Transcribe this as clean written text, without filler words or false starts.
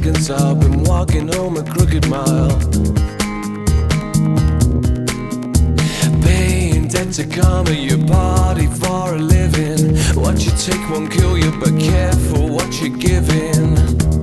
seconds I've been walking home a crooked mile. Paying debt to karma, you party for a living. What you take won't kill you, but careful what you're giving.